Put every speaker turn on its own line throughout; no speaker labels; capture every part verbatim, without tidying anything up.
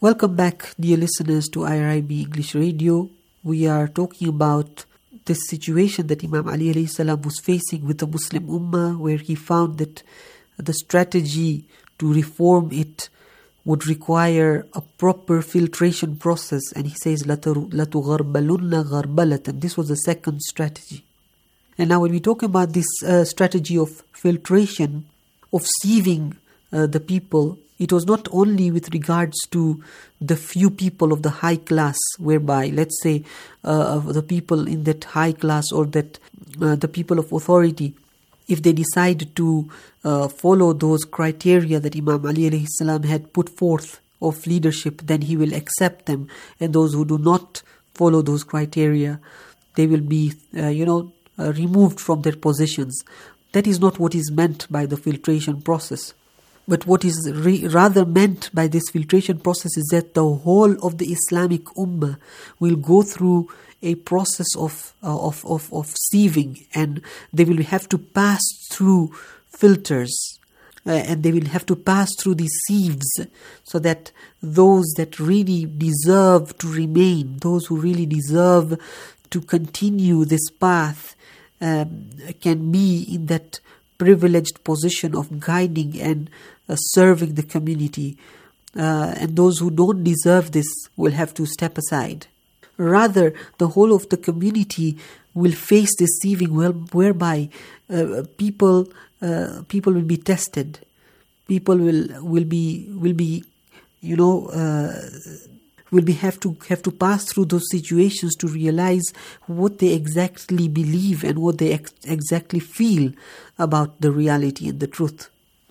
Welcome back, dear listeners, to I R I B English Radio. We are talking about this situation that Imam Ali alayhi salam was facing with the Muslim Ummah, where he found that the strategy to reform it would require a proper filtration process. And he says, لَتُغَرْبَلُنَّ غَرْبَلَةً. This was the second strategy. And now when we talk about this uh, strategy of filtration, of sieving uh, the people, it was not only with regards to the few people of the high class, whereby, let's say, uh, the people in that high class or that uh, the people of authority, if they decide to uh, follow those criteria that Imam Ali alayhi salam had put forth of leadership, then he will accept them. And those who do not follow those criteria, they will be, uh, you know, uh, removed from their positions. That is not what is meant by the filtration process. But what is re- rather meant by this filtration process is that the whole of the Islamic Ummah will go through a process of, uh, of, of, of sieving, and they will have to pass through filters, uh, and they will have to pass through these sieves, so that those that really deserve to remain, those who really deserve to continue this path, um, can be in that privileged position of guiding and uh, serving the community, uh, and those who don't deserve this will have to step aside. Rather, the whole of the community will face this sieving, well, whereby uh, people uh, people will be tested, people will will be will be you know uh, will be have to have to pass through those situations to realize what they exactly believe and what they ex- exactly feel about the reality and the truth.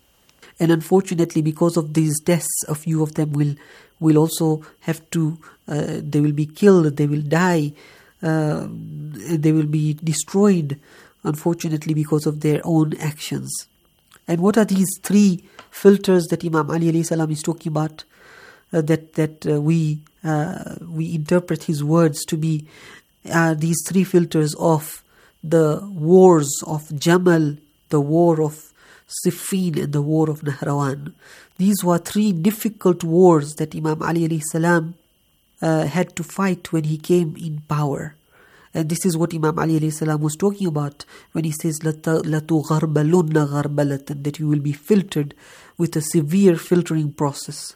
And unfortunately, because of these tests, a few of them will will also have to, uh, they will be killed, they will die, uh, they will be destroyed, unfortunately, because of their own actions. And what are these three filters that Imam Ali alayhi salam is talking about, uh, that that uh, we uh, we interpret his words to be uh, these three filters of the wars of Jamal, the war of Siffin, and the war of Nahrawan. These were three difficult wars that Imam Ali alayhi salam uh, had to fight when he came in power. And this is what Imam Ali alayhi salam was talking about when he says, لَتُغَرْبَلُنَّ غَرْبَلَةً, that you will be filtered with a severe filtering process.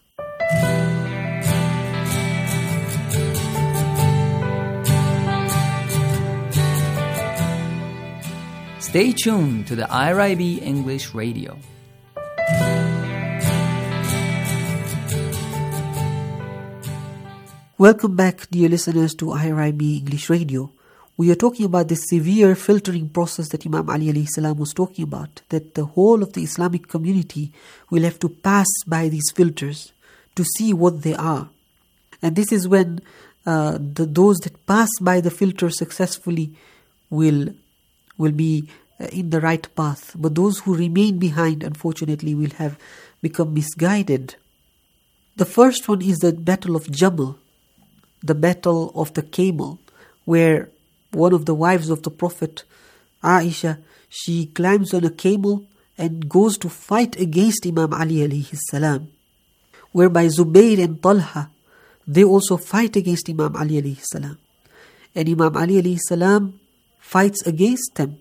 Stay tuned to the I R I B English Radio.
Welcome back, dear listeners, to I R I B English Radio. We are talking about the severe filtering process that Imam Ali alayhi salam was talking about, that the whole of the Islamic community will have to pass by these filters to see what they are. And this is when uh, the, those that pass by the filter successfully will will be in the right path. But those who remain behind, unfortunately, will have become misguided. The first one is the Battle of Jamal, the Battle of the Camel, where one of the wives of the Prophet, Aisha, she climbs on a camel and goes to fight against Imam Ali alayhi salam, whereby Zubayr and Talha, they also fight against Imam Ali alayhi salam. And Imam Ali alayhi salam fights against them.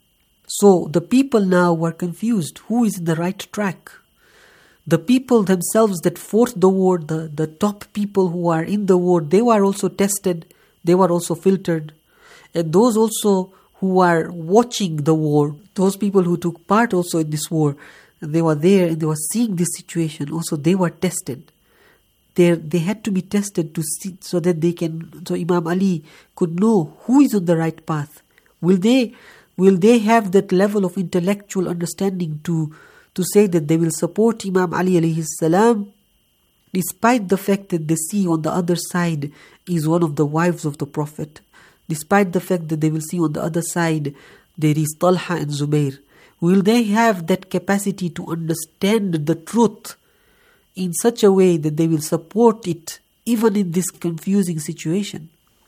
So the people now were confused. Who is in the right track? The people themselves that fought the war, the, the top people who are in the war, they were also tested. They were also filtered. And those also who are watching the war, those people who took part also in this war, they were there and they were seeing this situation. Also, they were tested. They they had to be tested to see, so that they can, so Imam Ali could know who is on the right path. Will they will they have that level of intellectual understanding to to say that they will support Imam Ali alayhi salam, despite the fact that they see on the other side is one of the wives of the Prophet, despite the fact that they will see on the other side there is Talha and Zubair? Will they have that capacity to understand the truth in such a way that they will support it even in this confusing situation?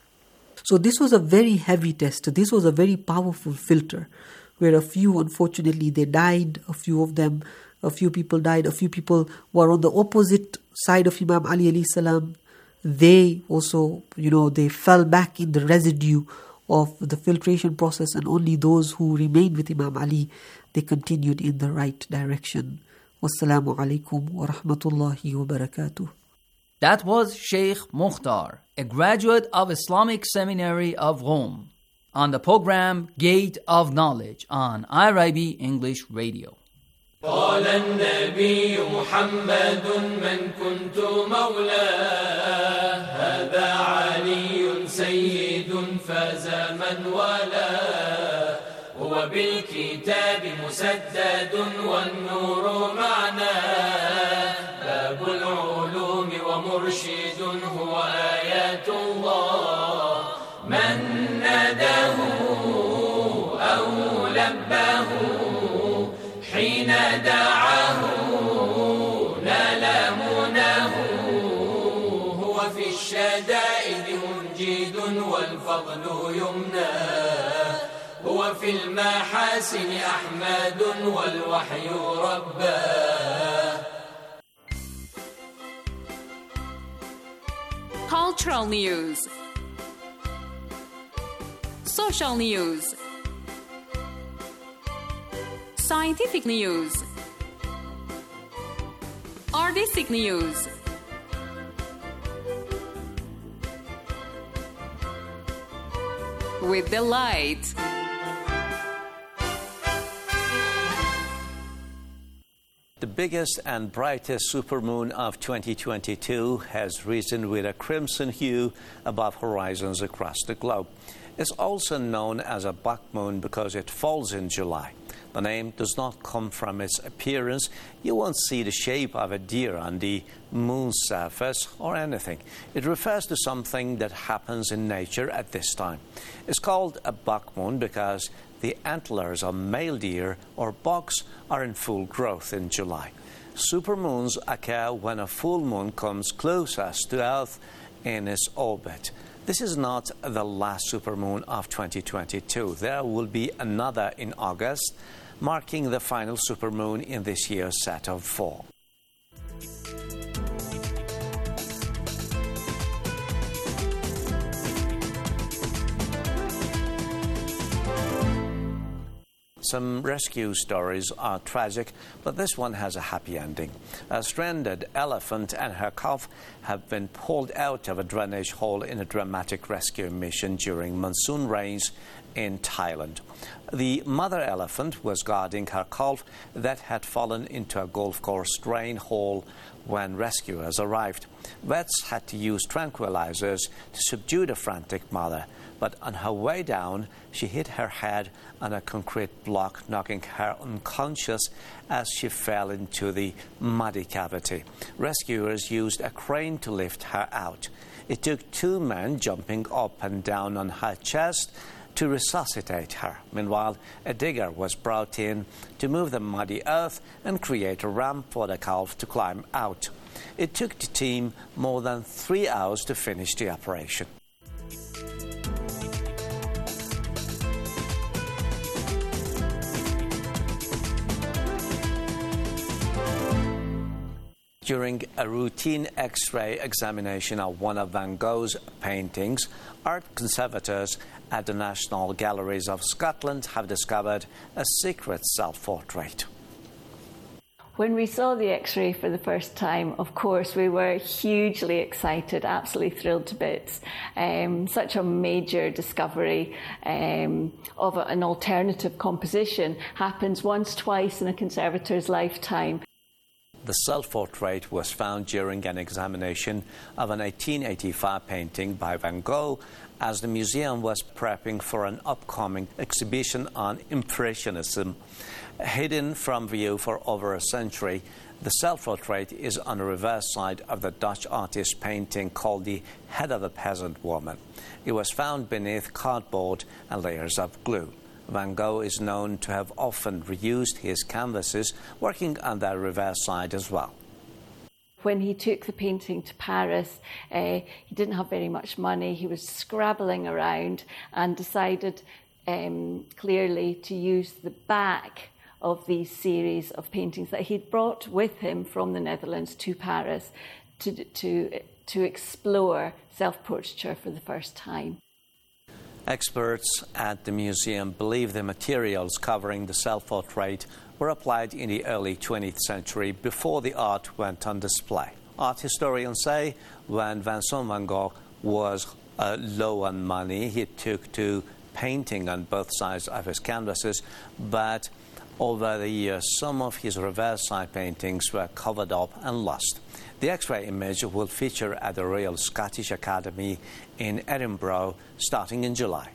So this was a very heavy test. This was a very powerful filter, where a few, unfortunately, they died. A few of them a few people died, a few people were on the opposite side of Imam Ali alayhi salam. They also, you know, they fell back in the residue of the filtration process, and only those who remained with Imam Ali, they continued in the right direction. Wassalamu alaikum wa rahmatullahi wa barakatuh.
That was Sheikh Mukhtar, a graduate of Islamic Seminary of Rome, on the program Gate of Knowledge on I R I B English Radio.
قال النبي محمد من كنت مولاه هذا علي سيد فاز من والاه هو بالكتاب مسدد والنور معناه باب العلوم ومرشد هو آيات الله من ناداه أو لباه حين دعاه نال مناه هو في الشدائد منجد والفضل يمناه هو في المحاسن أحمد والوحي رباه.
Cultural news, social news, scientific news, artistic news, with delight.
The biggest and brightest supermoon of twenty twenty-two has risen with a crimson hue above horizons across the globe. It's also known as a buck moon because it falls in July. The name does not come from its appearance. You won't see the shape of a deer on the moon's surface or anything. It refers to something that happens in nature at this time. It's called a buck moon because the antlers of male deer or bucks are in full growth in July. Supermoons occur when a full moon comes closest to Earth in its orbit. This is not the last supermoon of twenty twenty-two. There will be another in August, marking the final supermoon in this year's set of four. Some rescue stories are tragic, but this one has a happy ending. A stranded elephant and her calf have been pulled out of a drainage hole in a dramatic rescue mission during monsoon rains in Thailand. The mother elephant was guarding her calf that had fallen into a golf course drain hole when rescuers arrived. Vets had to use tranquilizers to subdue the frantic mother, but on her way down, she hit her head on a concrete block, knocking her unconscious as she fell into the muddy cavity. Rescuers used a crane to lift her out. It took two men jumping up and down on her chest to resuscitate her. Meanwhile, a digger was brought in to move the muddy earth and create a ramp for the calf to climb out. It took the team more than three hours to finish the operation. During a routine X-ray examination of one of Van Gogh's paintings, art conservators at the National Galleries of Scotland have discovered a secret self-portrait.
When we saw the X-ray for the first time, of course, we were hugely excited, absolutely thrilled to bits. Um, such a major discovery um, of a, an alternative composition happens once, twice in a conservator's lifetime.
The self-portrait was found during an examination of an eighteen eighty-five painting by Van Gogh as the museum was prepping for an upcoming exhibition on Impressionism. Hidden from view for over a century, the self-portrait is on the reverse side of the Dutch artist's painting called The Head of a Peasant Woman. It was found beneath cardboard and layers of glue. Van Gogh is known to have often reused his canvases, working on their reverse side as well.
When he took the painting to Paris, uh, he didn't have very much money. He was scrabbling around and decided um, clearly to use the back of these series of paintings that he'd brought with him from the Netherlands to Paris to, to, to explore self-portraiture for the first time.
Experts at the museum believe the materials covering the self-portrait were applied in the early twentieth century before the art went on display. Art historians say when Vincent van Gogh was uh, low on money, he took to painting on both sides of his canvases, but over the years, some of his reverse side paintings were covered up and lost. The X-ray image will feature at the Royal Scottish Academy in Edinburgh starting in July.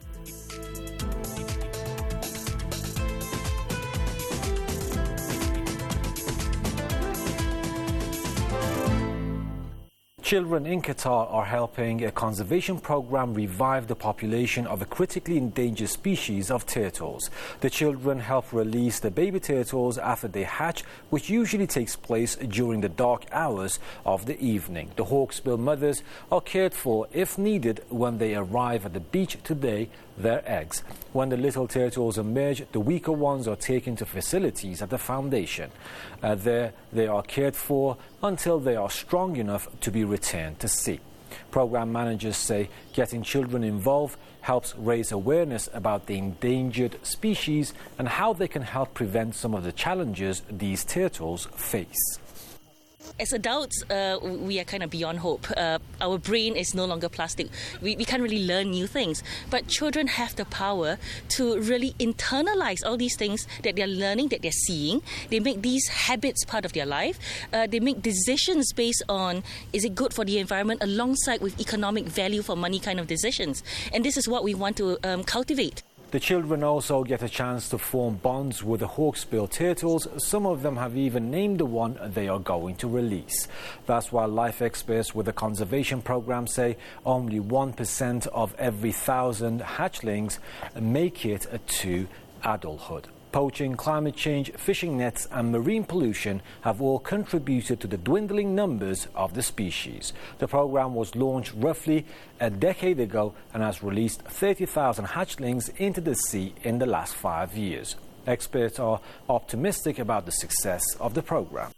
Children in Qatar are helping a conservation program revive the population of a critically endangered species of turtles. The children help release the baby turtles after they hatch, which usually takes place during the dark hours of the evening. The hawksbill mothers are cared for if needed when they arrive at the beach to lay their eggs. When the little turtles emerge, the weaker ones are taken to facilities at the foundation. Uh, there they are cared for until they are strong enough to be returned to sea. Program managers say getting children involved helps raise awareness about the endangered species and how they can help prevent some of the challenges these turtles face.
As adults, uh, we are kind of beyond hope. Uh, our brain is no longer plastic. We, we can't really learn new things. But children have the power to really internalize all these things that they're learning, that they're seeing. They make these habits part of their life. Uh, they make decisions based on, is it good for the environment, alongside with economic value for money kind of decisions. And this is what we want to um, cultivate.
The children also get a chance to form bonds with the hawksbill turtles. Some of them have even named the one they are going to release. That's why life experts with the conservation program say only one percent of every thousand hatchlings make it to adulthood. Poaching, climate change, fishing nets and marine pollution have all contributed to the dwindling numbers of the species. The program was launched roughly a decade ago and has released thirty thousand hatchlings into the sea in the last five years. Experts are optimistic about the success of the program.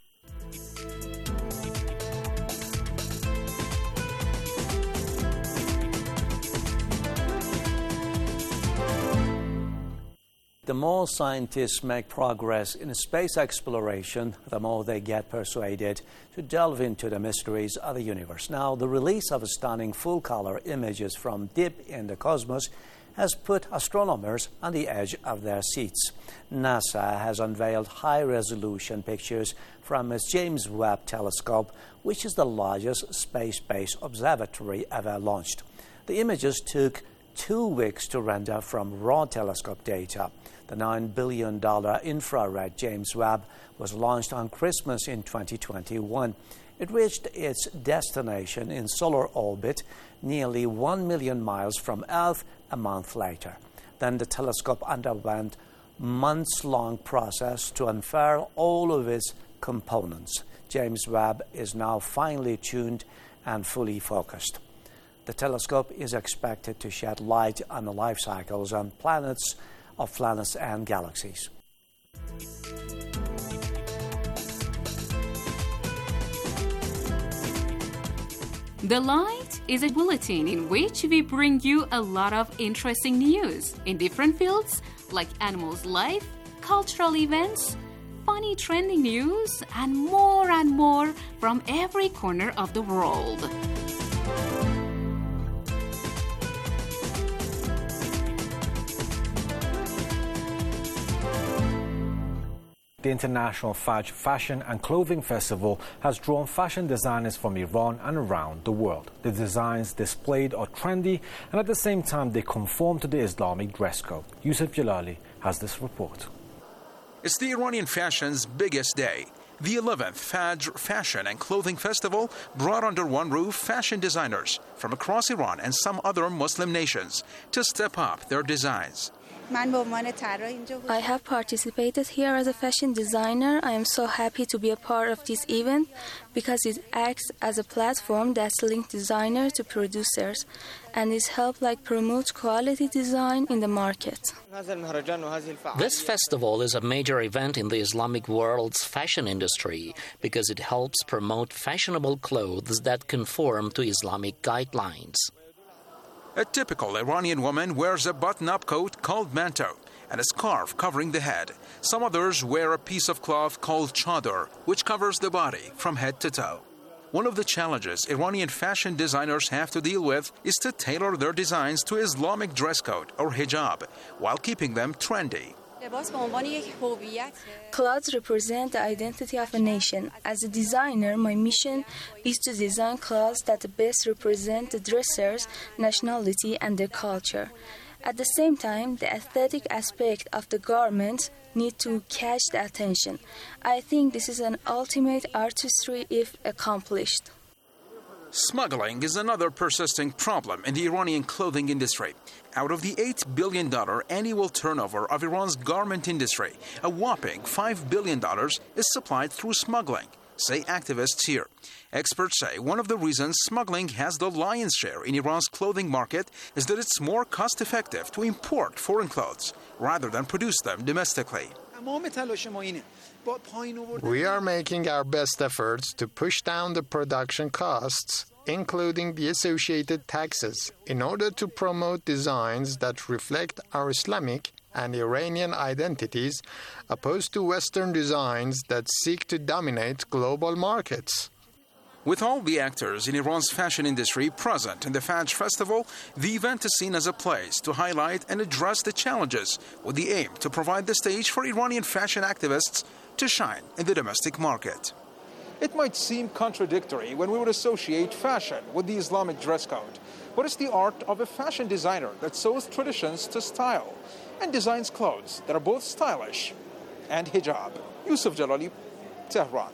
The more scientists make progress in space exploration, the more they get persuaded to delve into the mysteries of the universe. Now, the release of stunning full-color images from deep in the cosmos has put astronomers on the edge of their seats. NASA has unveiled high-resolution pictures from its James Webb Telescope, which is the largest space-based observatory ever launched. The images took two weeks to render from raw telescope data. The nine billion dollars infrared James Webb was launched on Christmas in twenty twenty-one. It reached its destination in solar orbit nearly one million miles from Earth a month later. Then the telescope underwent a months-long process to unfurl all of its components. James Webb is now finely tuned and fully focused. The telescope is expected to shed light on the life cycles on planets of planets and galaxies.
The Light is a bulletin in which we bring you a lot of interesting news in different fields like animals' life, cultural events, funny trending news, and more and more from every corner of the world.
The International Fashion and Clothing Festival has drawn fashion designers from Iran and around the world. The designs displayed are trendy and at the same time they conform to the Islamic dress code. Yusuf Jalali has this report.
It's the Iranian fashion's biggest day. The eleventh Fajr Fashion and Clothing Festival brought under one roof fashion designers from across Iran and some other Muslim nations to step up their designs.
I have participated here as a fashion designer. I am so happy to be a part of this event because it acts as a platform that links designers to producers and is help like promote quality design in the market.
This festival is a major event in the Islamic world's fashion industry because it helps promote fashionable clothes that conform to Islamic guidelines.
A typical Iranian woman wears a button-up coat called manto and a scarf covering the head. Some others wear a piece of cloth called chador, which covers the body from head to toe. One of the challenges Iranian fashion designers have to deal with is to tailor their designs to Islamic dress code or hijab while keeping them trendy.
Clothes represent the identity of a nation. As a designer, my mission is to design clothes that best represent the dressers' nationality and their culture. At the same time, the aesthetic aspect of the garment need to catch the attention. I think this is an ultimate artistry if accomplished.
Smuggling is another persisting problem in the Iranian clothing industry. Out of the eight billion dollars annual turnover of Iran's garment industry, a whopping five billion dollars is supplied through smuggling, say activists here. Experts say one of the reasons smuggling has the lion's share in Iran's clothing market is that it's more cost-effective to import foreign clothes rather than produce them domestically.
We are making our best efforts to push down the production costs, including the associated taxes, in order to promote designs that reflect our Islamic and Iranian identities, opposed to Western designs that seek to dominate global markets.
With all the actors in Iran's fashion industry present in the Fajr Festival, the event is seen as a place to highlight and address the challenges with the aim to provide the stage for Iranian fashion activists to shine in the domestic market. It might seem contradictory when we would associate fashion with the Islamic dress code, but it's the art of a fashion designer that sews traditions to style and designs clothes that are both stylish and hijab. Yusuf Jalali, Tehran.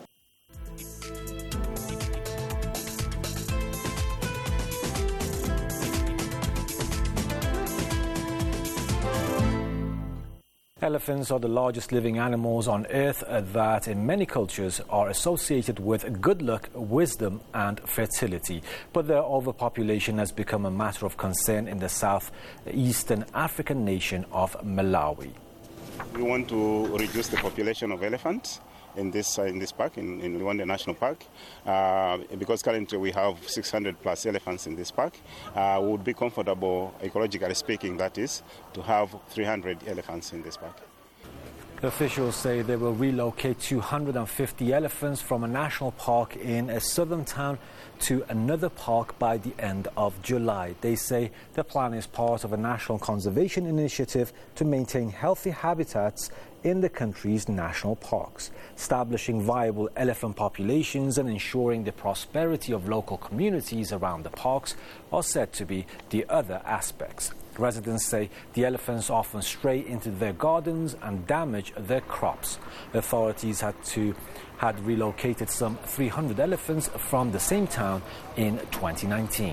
Elephants are the largest living animals on Earth that in many cultures are associated with good luck, wisdom and fertility. But their overpopulation has become a matter of concern in the southeastern African nation of Malawi.
We want to reduce the population of elephants in this uh, in this park, in, in Luanda National Park, uh, because currently we have six hundred plus elephants in this park. Uh, we would be comfortable, ecologically speaking, that is, to have three hundred elephants in this park.
The officials say they will relocate two hundred fifty elephants from a national park in a southern town to another park by the end of July. They say the plan is part of a national conservation initiative to maintain healthy habitats in the country's national parks. Establishing viable elephant populations and ensuring the prosperity of local communities around the parks are said to be the other aspects. Residents say the elephants often stray into their gardens and damage their crops. Authorities had to had relocated some three hundred elephants from the same town in twenty nineteen.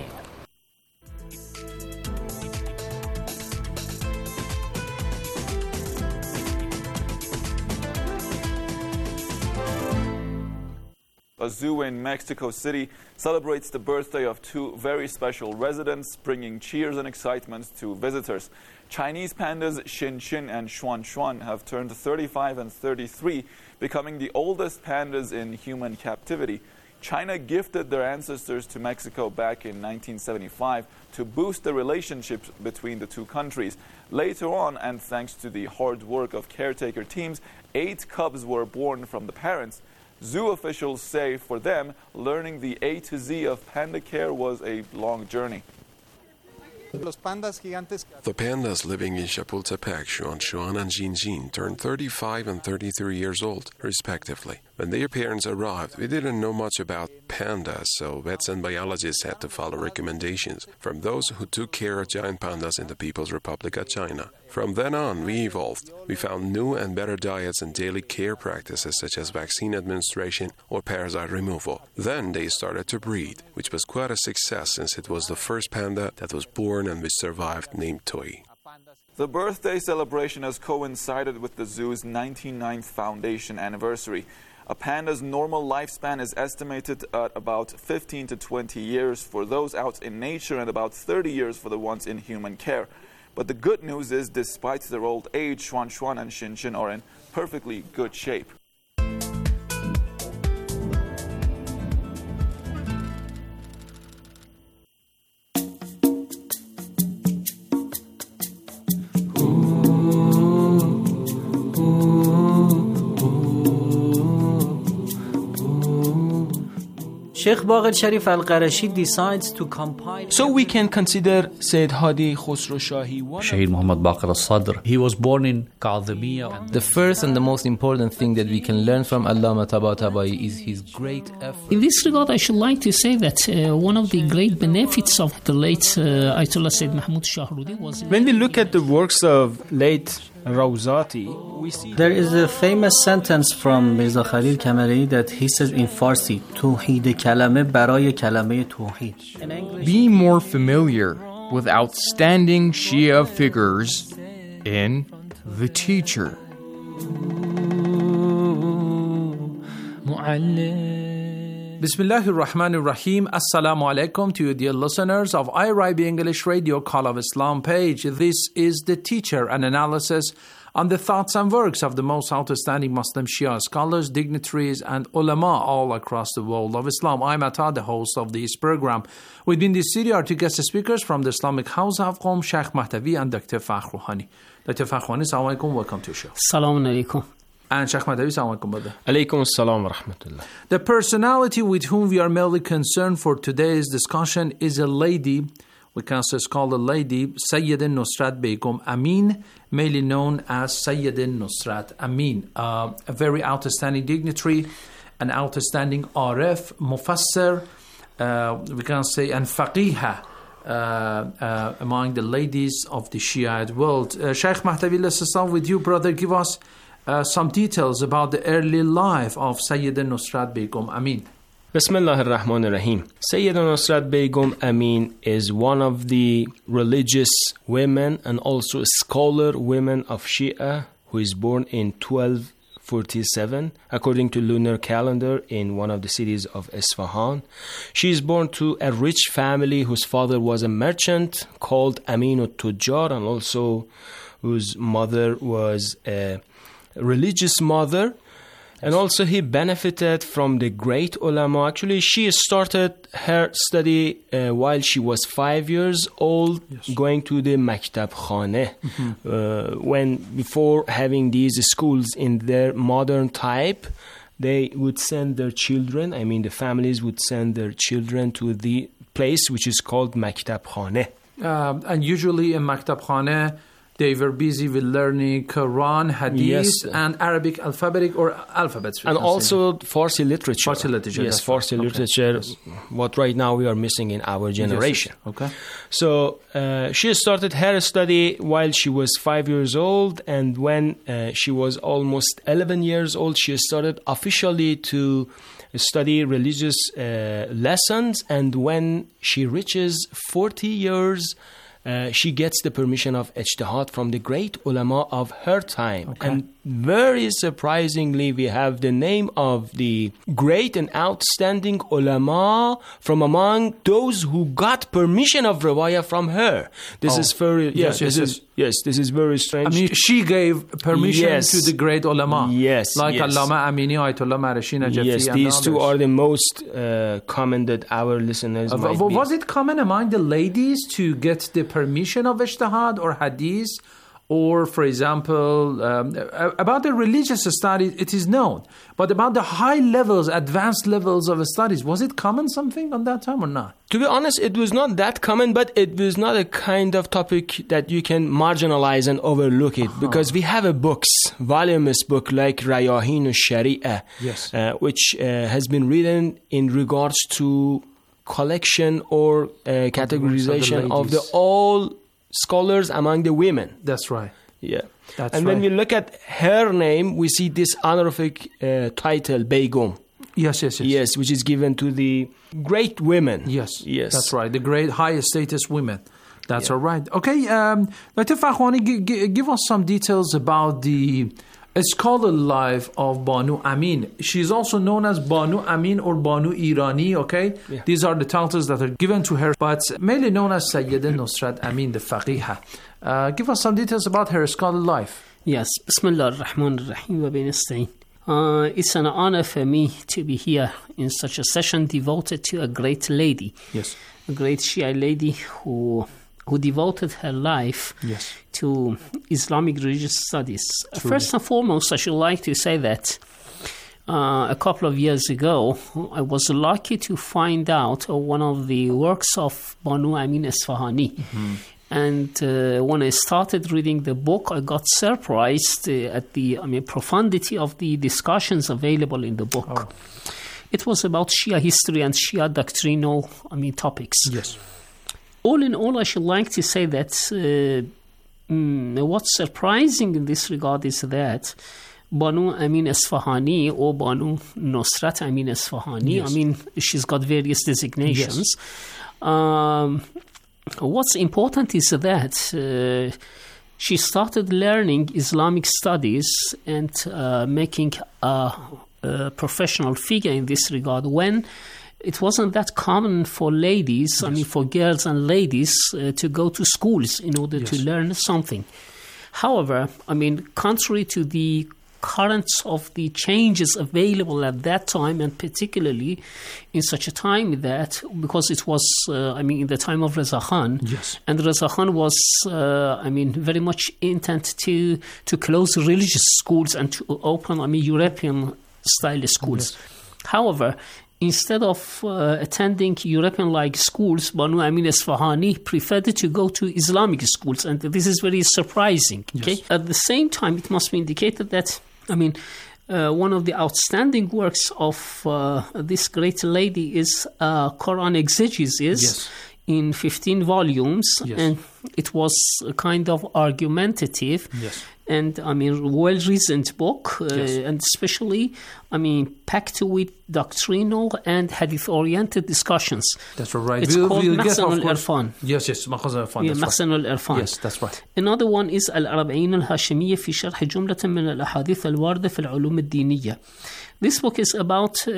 A zoo in Mexico City celebrates the birthday of two very special residents, bringing cheers and excitement to visitors. Chinese pandas Xin Xin and Xuan Xuan have turned thirty-five and thirty-three, becoming the oldest pandas in human captivity. China gifted their ancestors to Mexico back in nineteen seventy-five to boost the relationships between the two countries. Later on, and thanks to the hard work of caretaker teams, eight cubs were born from the parents. Zoo officials say for them, learning the A to Z of panda care was a long journey.
The pandas living in Chapultepec, Xuan Xuan and Xin Xin, turned thirty-five and thirty-three years old, respectively. When their parents arrived, we didn't know much about pandas, so vets and biologists had to follow recommendations from those who took care of giant pandas in the People's Republic of China. From then on, we evolved. We found new and better diets and daily care practices such as vaccine administration or parasite removal. Then they started to breed, which was quite a success since it was the first panda that was born and which survived, named Toy.
The birthday celebration has coincided with the zoo's ninety-ninth foundation anniversary. A panda's normal lifespan is estimated at about fifteen to twenty years for those out in nature and about thirty years for the ones in human care. But the good news is, despite their old age, Xuan Xuan and Xin Xin are in perfectly good shape.
Sheikh Baqir Sharif Al-Qarashi decides to compile.
So we can consider Sayyid Hadi Khosrow Shahi one.
Shaykh Muhammad Baqir Al-Sadr. He was born in Kadhimiya.
The first and the most important thing that we can learn from Allama Tabatabai is his great effort.
In this regard, I should like to say that uh, one of the great benefits of the late uh, Ayatollah Sayyid Mahmud Shahrudi was...
When we look at the works of late Rawzati, we see...
There is a famous sentence from Mirza Khalil Kamari that he says in Farsi, Tawheed kalame baraye kalame tawheed.
Be more familiar with outstanding Shia figures in The Teacher.
Bismillahir Rahmanir Rahim. Assalamu alaikum to you, dear listeners of I R I B English Radio Call of Islam page. This is The Teacher, an analysis on the thoughts and works of the most outstanding Muslim Shia scholars, dignitaries, and ulama all across the world of Islam. I'm Atta, the host of this program. Within this studio are two guest speakers from the Islamic House of Qom, Sheikh Mahtavi and Doctor Fakhr Rouhani. Doctor Fakhr Rouhani, assalamu alaikum, welcome to the show.
Assalamu alaikum.
And Sheikh Mahtavi, assalamu alaikum, brother.
Alaikum assalam wa rahmatullah.
The personality with whom we are mainly concerned for today's discussion is a lady. We can say it's called a lady, Sayyida Nusrat Begum Amin, mainly known as Sayyida Nusrat Amin, uh, a very outstanding dignitary, an outstanding Arif, Mufassir, uh, we can say, and Faqiha uh, uh, among the ladies of the Shiite world. Uh, Sheikh Mahtavi, let's start with you, brother. Give us uh, some details about the early life of Sayyida Nusrat Begum Amin.
Bismillah ar-Rahman ar-Rahim. Sayyida Nusrat Begum Amin is one of the religious women and also scholar women of Shia who is born in twelve forty-seven according to lunar calendar in one of the cities of Isfahan. She is born to a rich family whose father was a merchant called Amin al-Tujjar and also whose mother was a religious mother. And also he benefited from the great ulama. Actually, she started her study uh, while she was five years old, yes. going to the Maktab Khane. Mm-hmm. Uh, when before having these schools in their modern type, they would send their children, I mean the families would send their children to the place which is called Maktab Khane.
Uh, and usually in Maktab Khane, they were busy with learning Quran, Hadith, yes. and Arabic alphabetic or alphabets.
And also Farsi literature.
Farsi literature.
Yes, Farsi right. literature, okay. yes. what right now we are missing in our generation.
Yes. Okay.
So uh, she started her study while she was five years old, and when uh, she was almost eleven years old, she started officially to study religious uh, lessons, and when she reaches forty years, Uh, she gets the permission of ijtihad from the great ulama of her time. Okay. And very surprisingly, we have the name of the great and outstanding ulama from among those who got permission of riwayah from her. This oh. is very yes, yes, this yes, is, yes, this is very strange.
I mean, she gave permission
yes.
to the great ulama.
Yes,
like
yes.
Allama Amini, Ayatollah Marashi Najafi.
Yes,
and
these
others.
two are the most uh, common that our listeners
uh,
might
w-
be.
Was it common among the ladies to get the permission of ijtihad or hadith? Or, for example, um, about the religious studies, it is known. But about the high levels, advanced levels of studies, was it common something on that time or not?
To be honest, it was not that common, but it was not a kind of topic that you can marginalize and overlook it. Uh-huh. Because we have a books, voluminous book like Rayahin al-Sharia,
yes.
uh, which uh, has been written in regards to collection or uh, categorization of the, of the all scholars among the women.
That's right.
Yeah.
That's
and
right.
when we look at her name, we see this honorific uh, title, Begum.
Yes, yes, yes.
Yes, which is given to the great women.
Yes,
yes.
That's right. The great high status women. That's
Yeah.
all right. Okay, um, Doctor Fakhwani, g- g- give us some details about the scholar life of Banu Amin. She's also known as Banu Amin or Banu Irani, okay?
Yeah.
These are the titles that are given to her, but mainly known as Sayyida Nusrat Amin, the Faqiha. Uh, give us some details about her scholar life.
Yes, Bismillah ar-Rahman ar-Rahim wa binasta'in. Uh, it's an honor for me to be here in such a session devoted to a great lady.
Yes.
A great Shia lady who who devoted her life
Yes.
to Islamic religious studies.
Truly.
First and foremost, I should like to say that uh, a couple of years ago, I was lucky to find out uh, one of the works of Banu Amin Esfahani.
Mm-hmm.
And uh, when I started reading the book, I got surprised uh, at the I mean, profundity of the discussions available in the book.
Oh.
It was about Shia history and Shia doctrinal I mean, topics.
Yes.
All in all, I should like to say that uh, mm, what's surprising in this regard is that Banu Amin Esfahani or Banu Nusrat Amin Esfahani,
Yes.
I mean, she's got various designations.
Yes.
Um, what's important is that uh, she started learning Islamic studies and uh, making a, a professional figure in this regard when it wasn't that common for ladies, I mean for girls and ladies, uh, to go to schools in order
Yes.
to learn something. However, I mean, contrary to the currents of the changes available at that time, and particularly in such a time that, because it was, uh, I mean, in the time of Reza Khan,
Yes.
and Reza Khan was, uh, I mean, very much intent to to close religious schools and to open, I mean, European-style schools.
Yes.
However, instead of uh, attending European-like schools, Banu Amin Esfahani preferred to go to Islamic schools, and this is very surprising. Okay.
Yes.
At the same time, it must be indicated that, I mean, uh, one of the outstanding works of uh, this great lady is uh, Quran exegesis
Yes.
in fifteen volumes,
Yes.
and it was a kind of argumentative.
Yes.
And I mean, well-reasoned book, uh,
Yes.
and especially, I mean, packed with doctrinal and hadith-oriented discussions.
That's right.
It's
We'll-
called
we'll get,
Mahsan
of course-
al-Irfan.
Yes, yes, Mahsan al-Irfan.
Yeah,
that's
Mahsan
right.
al-Irfan.
Yes, that's right.
Another one is الأربعين الهاشمية في شرح جملة من الأحاديث الواردة في العلوم الدينية. This book is about, uh,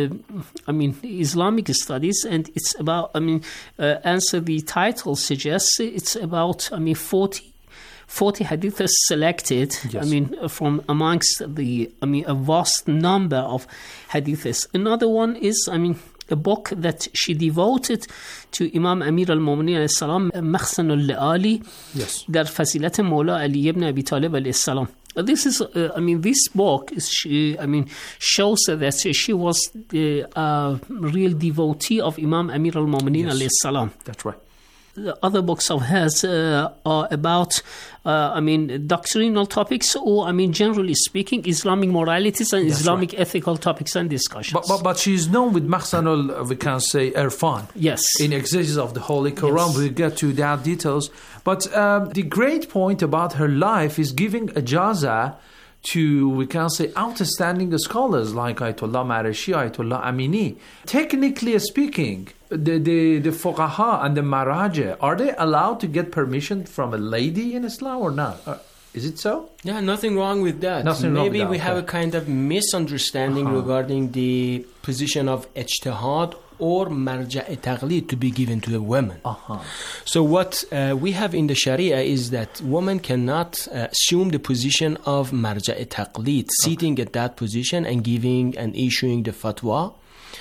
I mean, Islamic studies, and it's about, I mean, uh, as the title suggests, it's about, I mean, forty, forty hadiths selected,
Yes.
I mean, from amongst the, I mean, a vast number of hadiths. Another one is, I mean, a book that she devoted to Imam Amir al-Mu'minin alayhi salam, Makhsan al-Li'ali,
Yes.
در فضیلت مولا علی ibn Abi Talib alayhi salam. This is, uh, I mean, this book is, she, I mean, shows that she was the uh, real devotee of Imam Amir al-Mu'minin
Yes.
alayhi salam.
That's right.
The other books of hers uh, are about, uh, I mean, doctrinal topics, or, I mean, generally speaking, Islamic moralities and
That's
Islamic ethical topics and discussions.
But, but, but she's known with Mahsan al, we can say, Irfan.
Yes.
In exegesis of the Holy Quran.
Yes.
We'll get to that details. But um, the great point about her life is giving ijaza to, we can say, outstanding scholars like Ayatollah Marashi, Ayatollah Amini. Technically speaking, the, the, the fuqaha and the maraja, are they allowed to get permission from a lady in Islam or not? Uh, is it so?
Yeah, nothing wrong with that.
Nothing wrong
Maybe
with that,
we have
okay.
a kind of misunderstanding
Uh-huh.
regarding the position of ijtihad or marja' taqlid to be given to a woman.
Uh-huh.
So what uh, we have in the Sharia is that woman cannot uh, assume the position of marja' taqlid, sitting at that position and giving and issuing the fatwa,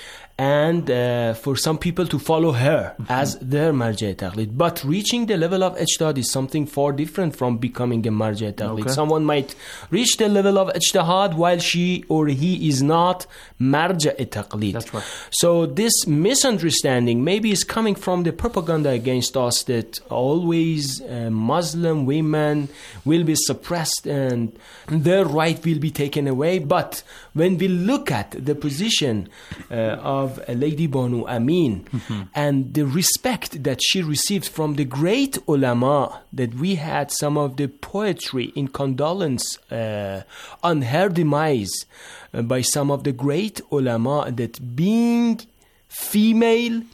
and uh, for some people to follow her
Mm-hmm.
as their marja' taqlid. But reaching the level of ijtihad is something far different from becoming a marja' taqlid.
Okay.
Someone might reach the level of ijtihad while she or he is not marja' taqlid.
That's right.
So this misunderstanding maybe is coming from the propaganda against us that always uh, Muslim women will be suppressed and their right will be taken away. But when we look at the position uh, of Lady Banu Amin
Mm-hmm.
and the respect that she received from the great ulama, that we had some of the poetry in condolence uh, on her demise uh, by some of the great ulama, that being female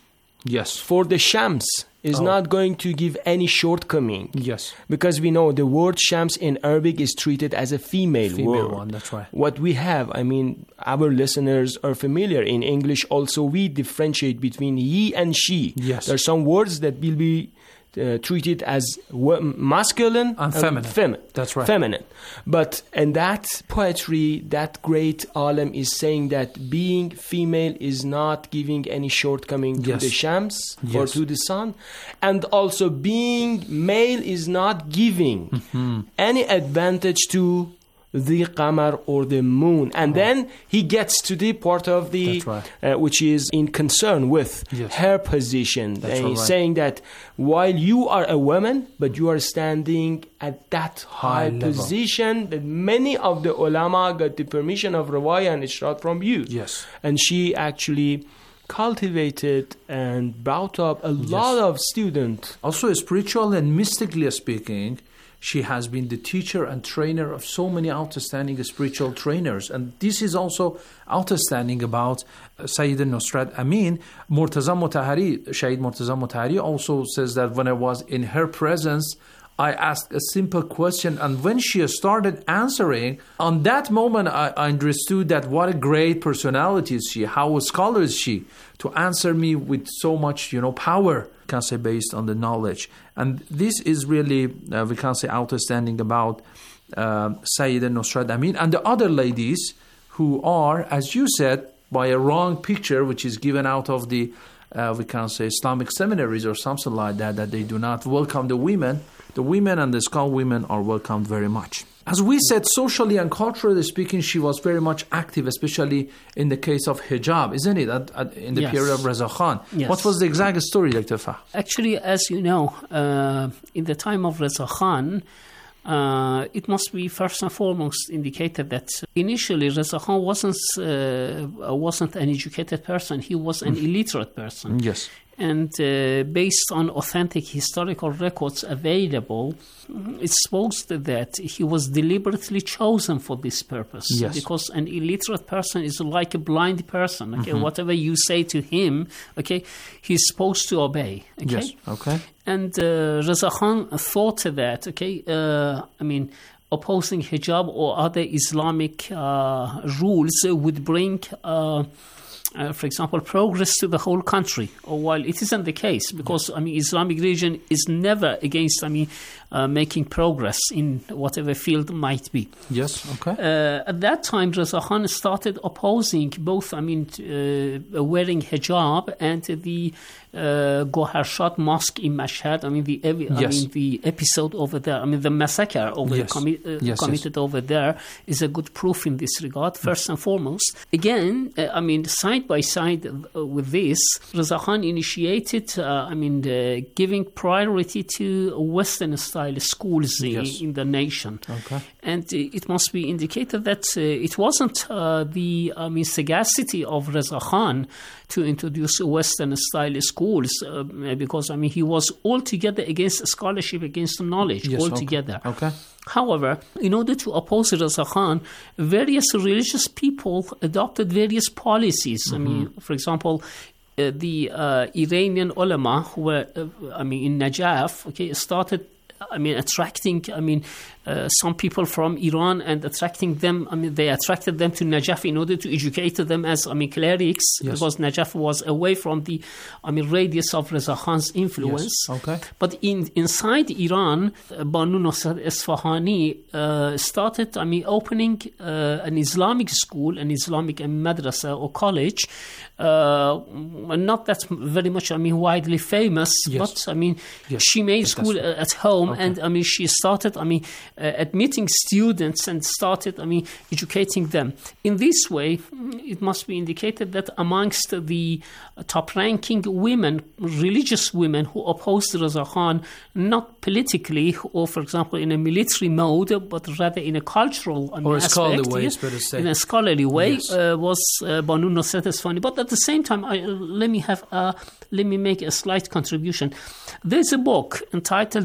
Yes.
For the Shams is
Oh.
not going to give any shortcoming.
Yes.
Because we know the word Shams in Arabic is treated as a female,
Female
word.
one, that's right.
What we have, I mean, our listeners are familiar. In English also, we differentiate between he and she.
Yes.
There are some words that will be uh, treated as w- masculine
And feminine.
femi-
That's right.
Feminine. But in that poetry, that great alim is saying that being female is not giving any shortcoming to
Yes.
the Shams or
Yes.
to the sun. And also being male is not giving
Mm-hmm.
any advantage to the qamar or the moon. And then he gets to the part of the
That's right.
uh, which is in concern with
Yes.
her position.
That's
and he's
right.
saying that while you are a woman, but you are standing at that high,
High level.
position that many of the ulama got the permission of Rawaya and Ishrad from you.
Yes.
And she actually cultivated and brought up a lot of students.
Also, spiritual and mystically speaking, she has been the teacher and trainer of so many outstanding spiritual trainers. And this is also outstanding about uh, Sayyid Nusrat Amin. Murtaza Mutahari, Shaykh Murtaza Mutahari also says that when I was in her presence, I asked a simple question, and when she started answering, on that moment I, I understood that what a great personality is she, how a scholar is she, to answer me with so much, you know, power, can say, based on the knowledge. And this is really, uh, we can say, outstanding about uh, Sayyida Nusrat Amin and the other ladies who are, as you said, by a wrong picture, which is given out of the, uh, we can say, Islamic seminaries or something like that, that they do not welcome the women. The women and the scholar women are welcomed very much. As we said, socially and culturally speaking, she was very much active, especially in the case of hijab, isn't it, at, at, in the
Yes.
period of Reza Khan.
Yes.
What was the exact story, Doctor Fah?
Actually, as you know, uh, in the time of Reza Khan, uh, it must be first and foremost indicated that initially Reza Khan wasn't, uh, wasn't an educated person. He was an illiterate person.
Yes.
And uh, based on authentic historical records available, it's supposed that he was deliberately chosen for this purpose.
Yes.
Because an illiterate person is like a blind person. Okay,
Mhm.
whatever you say to him, okay, he's supposed to obey. Okay.
Yes, okay.
And uh, Reza Khan thought that, okay, uh, I mean, opposing hijab or other Islamic uh, rules would bring, uh, uh, for example, progress to the whole country. Or while it isn't the case, because, I mean, Islamic religion is never against, I mean, uh, making progress in whatever field might be.
Yes, okay.
Uh, at that time, Reza Khan started opposing both, I mean, uh, wearing hijab and the uh, Goharshad Mosque in Mashhad. I mean, the evi- I
Yes.
mean, the episode over there. I mean, the massacre over
Yes.
commi- uh,
Yes, yes.
committed over there is a good proof in this regard. First and foremost, again, uh, I mean, side by side uh, with this, Reza Khan initiated, uh, I mean, uh, giving priority to Western-style schools i-
Yes.
in the nation.
Okay.
And uh, it must be indicated that uh, it wasn't uh, the I mean, sagacity of Reza Khan to introduce Western-style schools, uh, because I mean he was altogether against scholarship, against knowledge,
Yes, okay.
altogether.
Okay.
However, in order to oppose Reza Khan, various religious people adopted various policies. I mean, for example, uh, the uh, Iranian ulama who were, uh, I mean, in Najaf, okay, started, I mean, attracting, I mean, uh, some people from Iran and attracting them, I mean, they attracted them to Najaf in order to educate them as, I mean, clerics,
Yes.
because Najaf was away from the, I mean, radius of Reza Khan's influence.
Yes, okay.
But in inside Iran, uh, Banu Nusrat Isfahani uh, started, I mean, opening uh, an Islamic school, an Islamic madrasa or college, uh, not that very much, I mean, widely famous,
Yes.
but, I mean,
Yes,
she made
but
school
that's-
uh, at home,
Okay.
and, I mean, she started, I mean, uh, admitting students and started, I mean, educating them. In this way, it must be indicated that amongst the top-ranking women, religious women who opposed Reza Khan, not politically or, for example, in a military mode, but rather in a cultural I mean,
Or a
aspect,
scholarly way,
yeah,
it's better to say.
in a scholarly way,
Yes.
uh, was uh, Banu Nusrat Isfahani. But at the same time, I, let me have uh, let me make a slight contribution. There's a book entitled Muhaddasat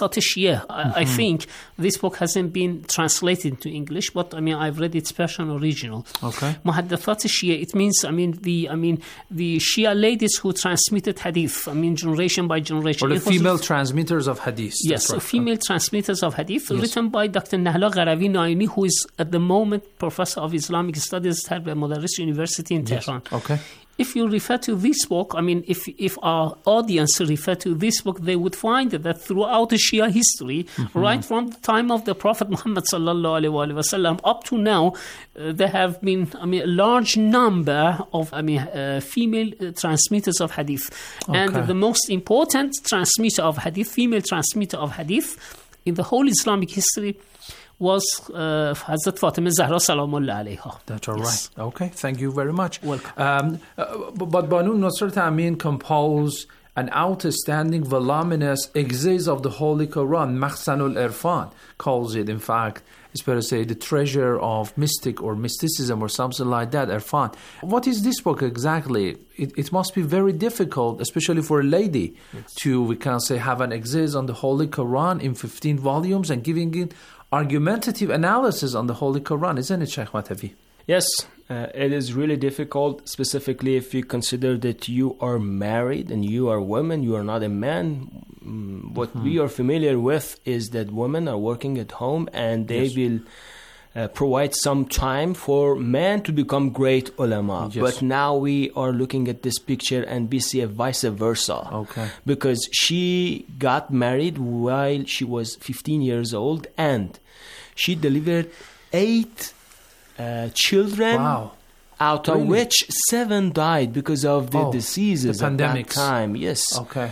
محدثات Shia. I, mm-hmm. I think this book hasn't been translated into English, but I mean I've read its Persian original.
Okay.
محدثات Shia. It means I mean the I mean the Shia ladies who transmitted hadith. I mean generation by generation.
Or the female transmitters of hadith.
Yes,
right.
female transmitters of hadith, yes. written by Doctor Nahla Gharavi Naimi, who is at the moment professor of Islamic Studies at Madaris University in
yes.
Tehran.
Okay.
If you refer to this book, I mean, if if our audience refer to this book, they would find that throughout the Shia history, mm-hmm. right from the time of the Prophet Muhammad sallallahu alaihi wasallam up to now, uh, there have been, I mean, a large number of, I mean, uh, female uh, transmitters of hadith, okay. and the most important transmitter of hadith, female transmitter of hadith, in the whole Islamic history, was uh, Hazrat Fatima Zahra Salamullah alayha.
That's all yes. right. Okay, thank you very much.
Welcome.
Um, uh, but Banu Nusrat Amin composed an outstanding voluminous exegesis of the Holy Quran. Makhsanul Irfan calls it, in fact, it's better to say the treasure of mystic or mysticism or something like that, Irfan. What is this book exactly? It, it must be very difficult, especially for a lady, yes. to, we can say, have an exegesis on the Holy Quran in fifteen volumes and giving it argumentative analysis on the Holy Quran, isn't it, Sheikh Mahtavi?
Yes, uh, it is really difficult, specifically if you consider that you are married and you are a woman, you are not a man. Mm, what mm-hmm. we are familiar with is that women are working at home and they yes. will uh, provide some time for men to become great ulama.
Yes.
But now we are looking at this picture and we see a vice versa.
Okay.
Because she got married while she was fifteen years old and she delivered eight uh, children,
wow.
out
really?
of which seven died because of the
oh,
diseases
the
at that
pandemics.
time. Yes.
Okay.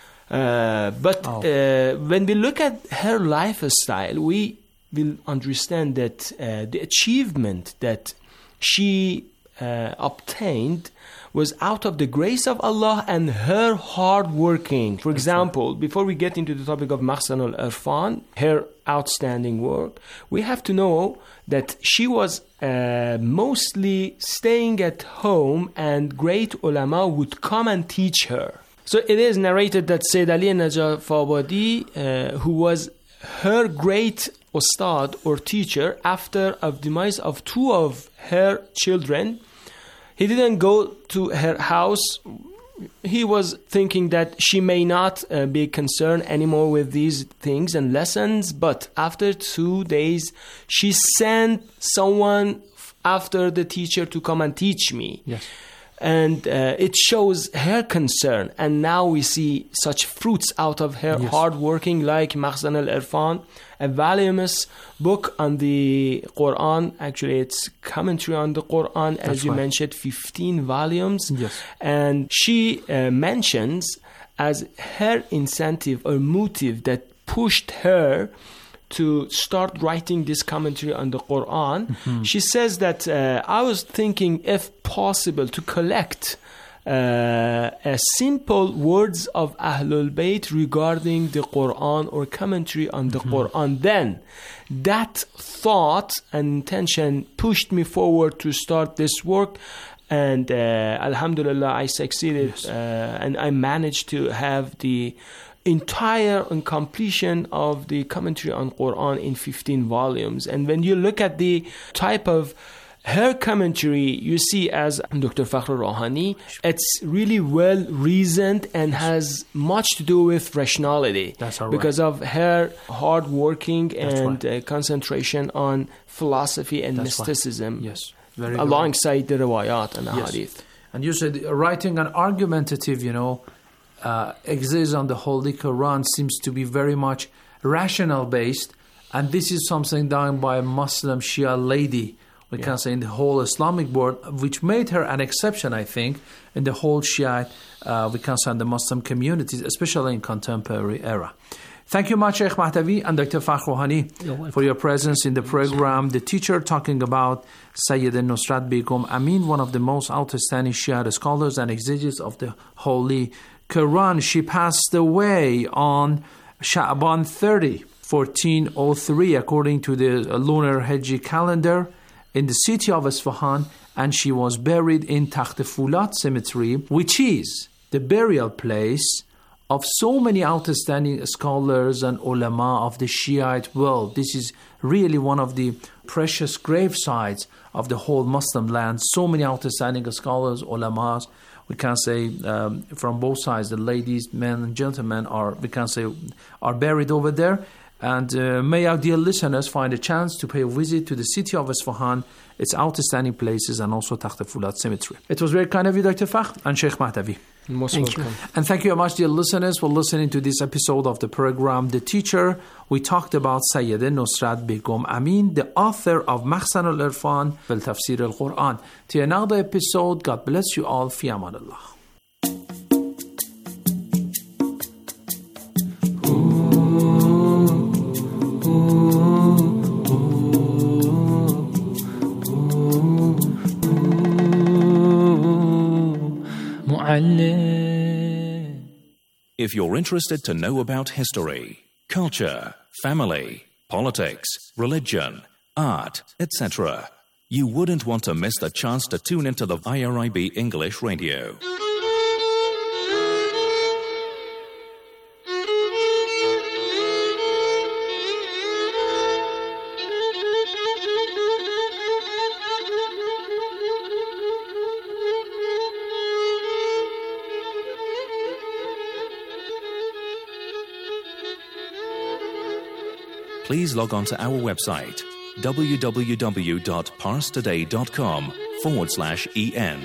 Uh, but
oh.
uh, when we look at her lifestyle, we will understand that uh, the achievement that she uh, obtained was out of the grace of Allah and her hard working. For example, before we get into the topic of Makhsan al-Irfan, her outstanding work, we have to know that she was uh, mostly staying at home and great ulama would come and teach her. So it is narrated that Sayyid Ali Najaf Abadi, uh, who was her great ustad or teacher after the demise of two of her children, he didn't go to her house. He was thinking that she may not uh, be concerned anymore with these things and lessons, but after two days, she sent someone after the teacher to come and teach me.
Yes.
And uh, it shows her concern. And now we see such fruits out of her
yes.
hard working, like Makhsan al-Irfan, a voluminous book on the Quran. Actually, it's commentary on the Quran, as
That's
you
right.
mentioned, fifteen volumes.
Yes.
And she uh, mentions as her incentive or motive that pushed her to start writing this commentary on the Quran.
Mm-hmm.
She says that uh, I was thinking, if possible, to collect uh, a simple words of Ahlul Bayt regarding the Quran or commentary on the mm-hmm. Quran. Then that thought and intention pushed me forward to start this work. And uh, Alhamdulillah, I succeeded
yes.
uh, and I managed to have the entire and completion of the commentary on Quran in fifteen volumes. And when you look at the type of her commentary, you see, as Doctor Fakhr Rohani, it's really well reasoned and has much to do with rationality.
That's all right.
Because of her hard working
That's
and
right.
uh, concentration on philosophy and
That's
mysticism.
Right. Yes. Very
alongside the riwayat and the
yes.
hadith.
And you said writing an argumentative, you know, uh, exegesis on the Holy Quran seems to be very much rational based, and this is something done by a Muslim Shia lady, we yeah. can say, in the whole Islamic world, which made her an exception, I think, in the whole Shia, uh, we can say, in the Muslim communities, especially in contemporary era. Thank you much, Sheikh Mahtavi and Doctor Fakhr Rohani, for your presence in the program. The teacher talking about Sayyidah Nusrat Begum Amin, one of the most outstanding Shia scholars and exegetes of the Holy Quran. She passed away on Sha'ban thirtieth, fourteen oh three, according to the lunar Hijri calendar, in the city of Isfahan, and she was buried in Takht Fulat Cemetery, which is the burial place of so many outstanding scholars and ulama of the Shiite world. This is really one of the precious grave sites of the whole Muslim land. So many outstanding scholars, ulamas, we can say um, from both sides, the ladies, men and gentlemen are, we can say, are buried over there. And uh, may our dear listeners find a chance to pay a visit to the city of Isfahan, its outstanding places, and also Takht Fulat Cemetery. It was very kind of you, Doctor Fakhr and Sheikh Mahdavi.
Most
thank
welcome.
You. And thank you very much, dear listeners, for listening to this episode of the program The Teacher. We talked about Sayyida Nusrat Begum Amin, the author of Makhzan al-Irfan bil Tafsir al-Quran. To another episode, God bless you all. Fi aman Allah.
If you're interested to know about history, culture, family, politics, religion, art, et cetera, you wouldn't want to miss the chance to tune into the I R I B English Radio. Please log on to our website, www.parstoday.com forward slash en.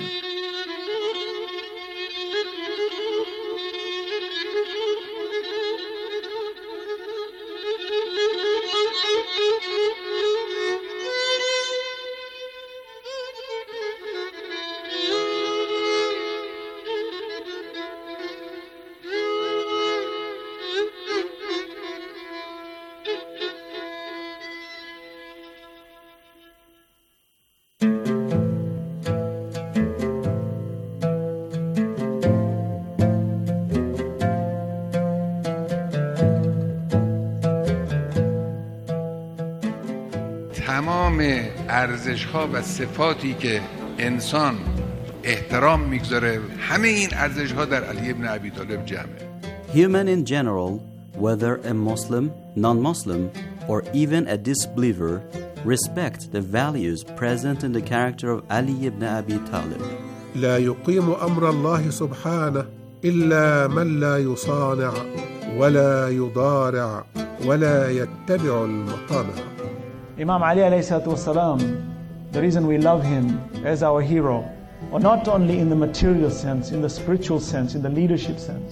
تمام ارزش‌ها و صفاتی که انسان احترام میگذاره همه این ارزش‌ها در علی ابن ابی طالب جمعه.
Human in general, whether a Muslim, non-Muslim, or even a disbeliever, respect the values present in the character of Ali ibn Abi Talib.
لا يقيم أمر الله سبحانه إلا من لا يصانع ولا يضارع ولا يتبع المطامع.
Imam Ali alayhi salatu wasalam, the reason we love him as our hero, or not only in the material sense, in the spiritual sense, in the leadership sense.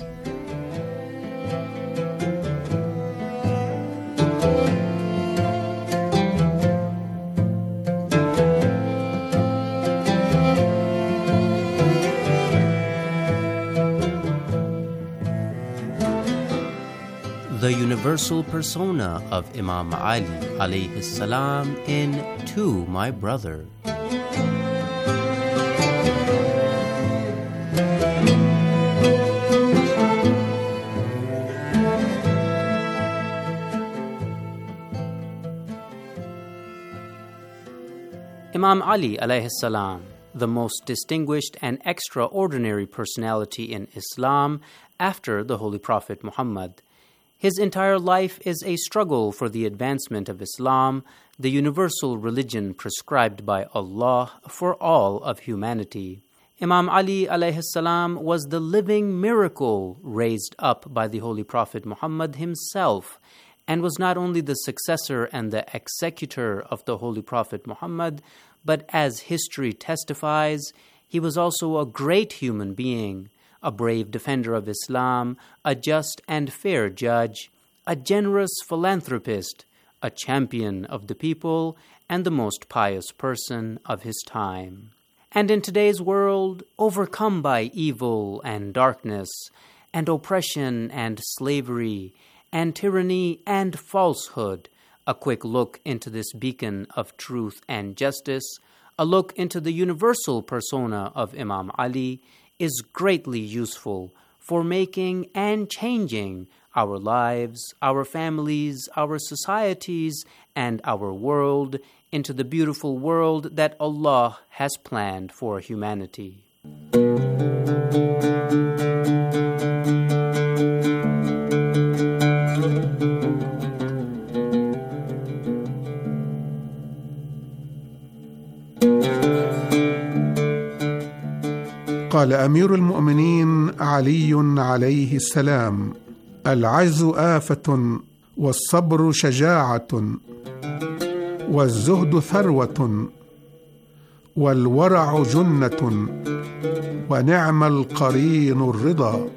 The universal persona of Imam Ali alayhi salam in To My Brother. Imam Ali alayhi salam, the most distinguished and extraordinary personality in Islam after the Holy Prophet Muhammad. His entire life is a struggle for the advancement of Islam, the universal religion prescribed by Allah for all of humanity. Imam Ali alayhi salam was the living miracle raised up by the Holy Prophet Muhammad himself, and was not only the successor and the executor of the Holy Prophet Muhammad, but as history testifies, he was also a great human being, a brave defender of Islam, a just and fair judge, a generous philanthropist, a champion of the people, and the most pious person of his time. And in today's world, overcome by evil and darkness, and oppression and slavery, and tyranny and falsehood, a quick look into this beacon of truth and justice, a look into the universal persona of Imam Ali, is greatly useful for making and changing our lives, our families, our societies, and our world into the beautiful world that Allah has planned for humanity.
قال أمير المؤمنين علي عليه السلام: العجز آفة، والصبر شجاعة، والزهد ثروة، والورع جنة، ونعم القرين الرضا.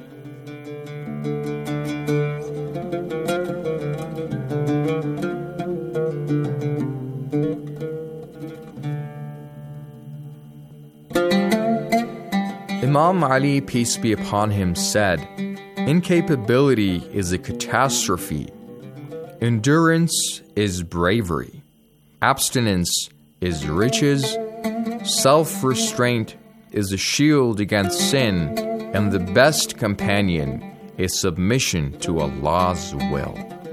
Imam Ali, peace be upon him, said, "Incapability is a catastrophe. Endurance is bravery. Abstinence is riches. Self-restraint is a shield against sin. And the best companion is submission to Allah's will."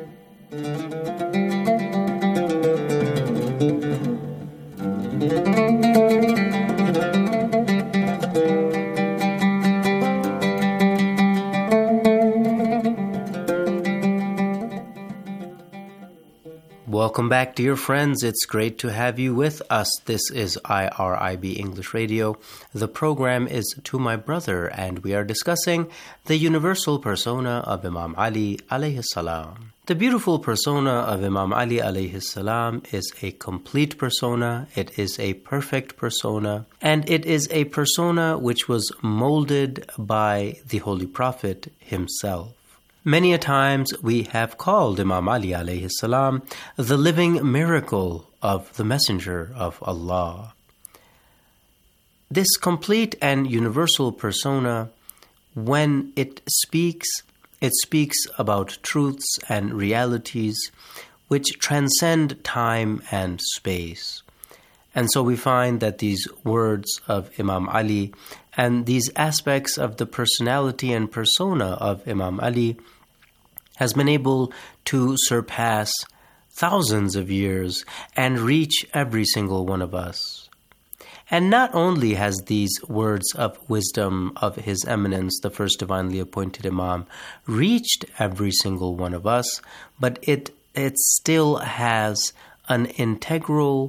Welcome back, dear friends. It's great to have you with us. This is I R I B English Radio. The program is To My Brother, and we are discussing the universal persona of Imam Ali alayhi salam. The beautiful persona of Imam Ali alayhi salam is a complete persona, it is a perfect persona, and it is a persona which was molded by the Holy Prophet himself. Many a times we have called Imam Ali alayhi salam the living miracle of the Messenger of Allah. This complete and universal persona, when it speaks, it speaks about truths and realities which transcend time and space. And so we find that these words of Imam Ali and these aspects of the personality and persona of Imam Ali has been able to surpass thousands of years and reach every single one of us. And not only has these words of wisdom of His Eminence, the first divinely appointed Imam, reached every single one of us, but it it still has an integral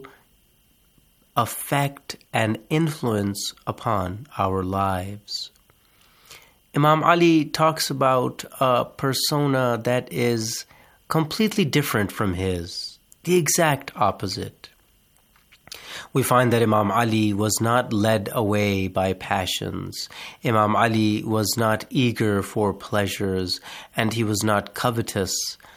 effect and influence upon our lives. Imam Ali talks about a persona that is completely different from his, the exact opposite. We find that Imam Ali was not led away by passions. Imam Ali was not eager for pleasures, and he was not covetous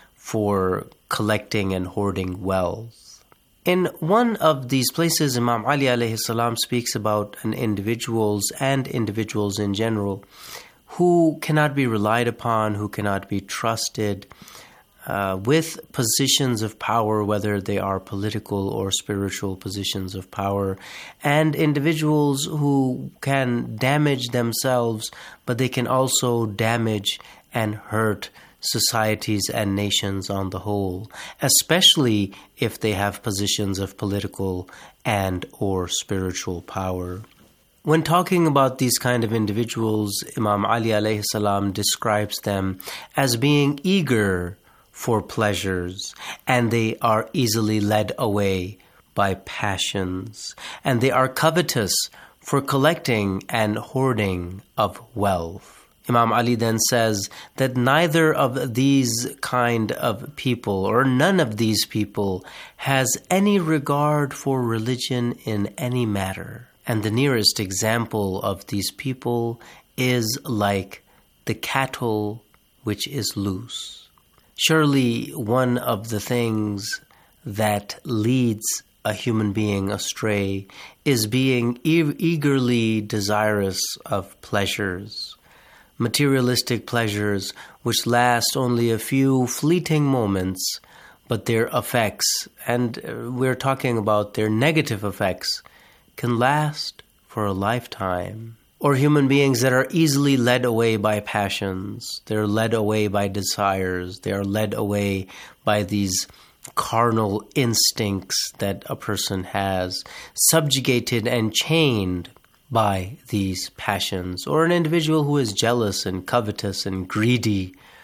for collecting and hoarding wealth. In one of these places, Imam Ali alayhi salam speaks about an individuals and individuals in general who cannot be relied upon, who cannot be trusted, uh, with positions of power, whether they are political or spiritual positions of power, and individuals who can damage themselves, but they can also damage and hurt societies and nations on the whole, especially if they have positions of political and or spiritual power. When talking about these kind of individuals, Imam Ali alayhi salam describes them as being eager for pleasures, and they are easily led away by passions, and they are covetous for collecting and hoarding of wealth. Imam Ali then says that neither of these kind of people, or none of these people, has any regard for religion in any matter. And the nearest example of these people is like the cattle which is loose. Surely one of the things that leads a human being astray is being e- eagerly desirous of pleasures, materialistic pleasures which last only a few fleeting moments, but their effects, and we're talking about their negative effects, can last for a lifetime. Or human beings that are easily led away by passions. They're led away by desires. They are led away by these carnal instincts that a person has, subjugated and chained by these passions. Or an individual who is jealous and covetous and greedy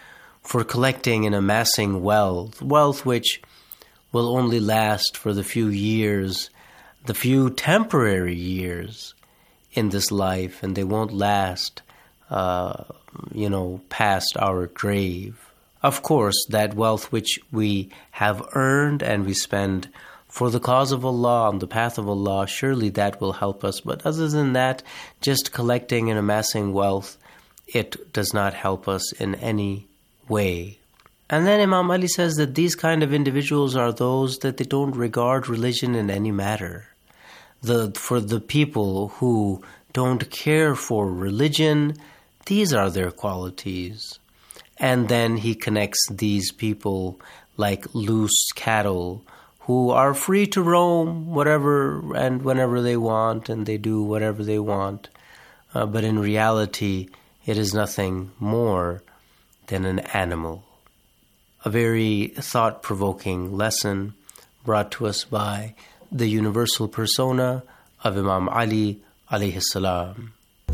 for collecting and amassing wealth, wealth which will only last for the few years, the few temporary years in this life, and they won't last, uh, you know, past our grave. Of course, that wealth which we have earned and we spend for the cause of Allah, on the path of Allah, surely that will help us. But other than that, just collecting and amassing wealth, it does not help us in any way. And then Imam Ali says that these kind of individuals are those that they don't regard religion in any matter. The, for the people who don't care for religion, these are their qualities. And then he connects these people like loose cattle who are free to roam whatever and whenever they want, and they do whatever they want. Uh, but in reality, it is nothing more than an animal. A very thought-provoking lesson brought to us by the universal persona of Imam Ali alayhi salam.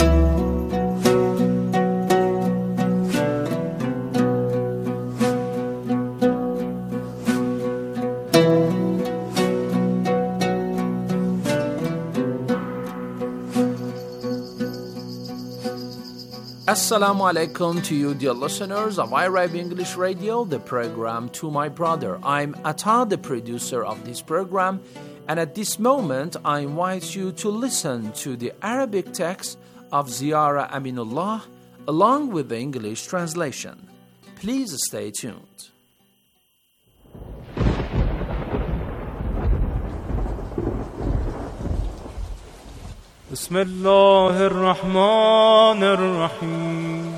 Assalamu alaikum to you, dear listeners of iRive English Radio, the program To My Brother. I'm Atta, the producer of this program, and at this moment I invite you to listen to the Arabic text of Ziyara Aminullah along with the English translation. Please stay tuned.
بسم الله الرحمن الرحيم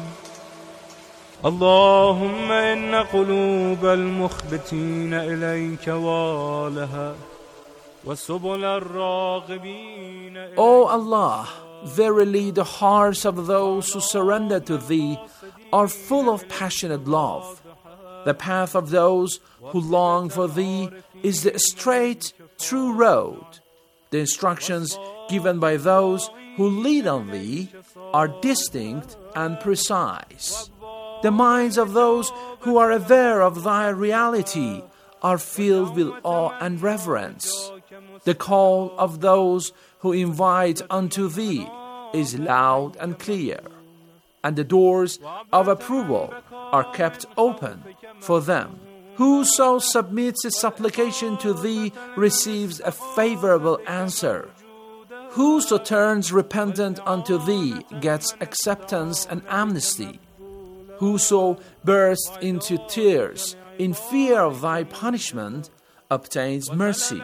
اللهم إن قلوب المخبتين إليك والها وسبل الراغبين إليك.
O Allah, verily the hearts of those who surrender to Thee are full of passionate love. The path of those who long for Thee is the straight, true road. The instructions given by those who lead on Thee are distinct and precise. The minds of those who are aware of Thy reality are filled with awe and reverence. The call of those who invite unto Thee is loud and clear, and the doors of approval are kept open for them. Whoso submits a supplication to Thee receives a favorable answer. Whoso turns repentant unto Thee gets acceptance and amnesty. Whoso bursts into tears in fear of Thy punishment obtains mercy.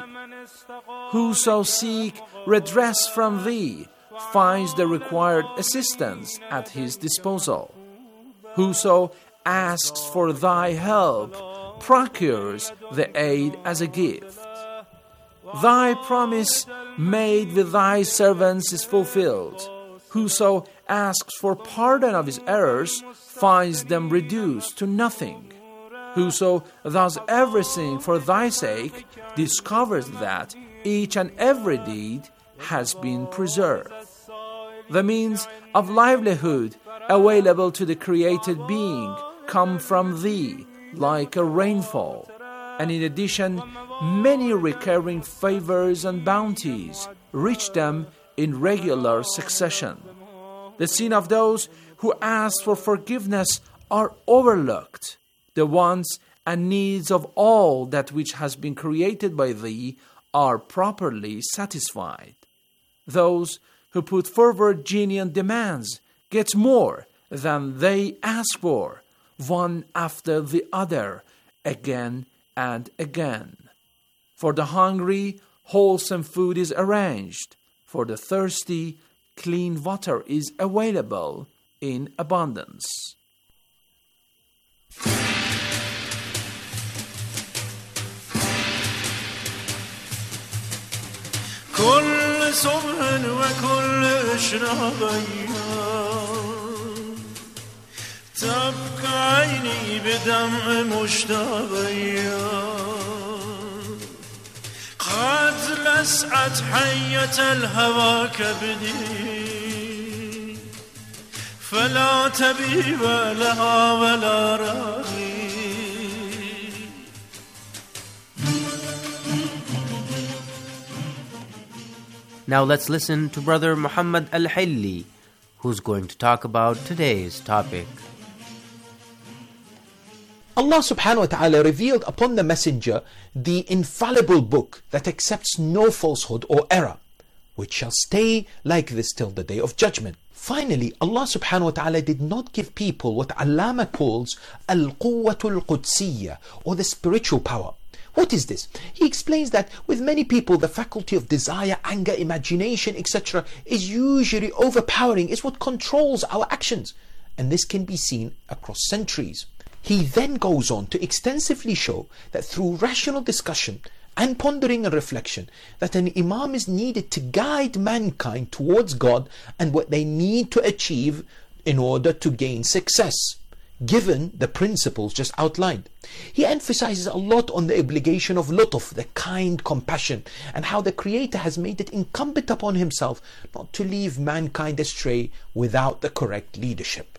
Whoso seeks redress from Thee finds the required assistance at his disposal. Whoso asks for Thy help procures the aid as a gift. Thy promise made with Thy servants is fulfilled. Whoso asks for pardon of his errors finds them reduced to nothing. Whoso does everything for Thy sake discovers that each and every deed has been preserved. The means of livelihood available to the created being come from Thee like a rainfall, and in addition, many recurring favors and bounties reach them in regular succession. The sin of those who ask for forgiveness are overlooked. The wants and needs of all that which has been created by Thee are properly satisfied. Those who put forward genuine demands get more than they ask for, one after the other, again and again. For the hungry, wholesome food is arranged. For the thirsty, clean water is available in abundance.
كل صبح وكل إشراقية تبكى عيني بدمع مشتاقية قد لسعت حية الهوى كبدي فلا طبيب لها ولا راقي.
Now let's listen to Brother Muhammad Al-Hilli, who's going to talk about today's topic.
Allah subhanahu wa ta'ala revealed upon the messenger the infallible book that accepts no falsehood or error, which shall stay like this till the day of judgment. Finally, Allah subhanahu wa ta'ala did not give people what Allama calls al-quwwatul qudsiyya, or the spiritual power. What is this? He explains that with many people the faculty of desire, anger, imagination, et cetera is usually overpowering, is what controls our actions, and this can be seen across centuries. He then goes on to extensively show that through rational discussion and pondering and reflection, that an imam is needed to guide mankind towards God and what they need to achieve in order to gain success, given the principles just outlined. He emphasizes a lot on the obligation of lutf, the kind compassion, and how the Creator has made it incumbent upon Himself not to leave mankind astray without the correct leadership.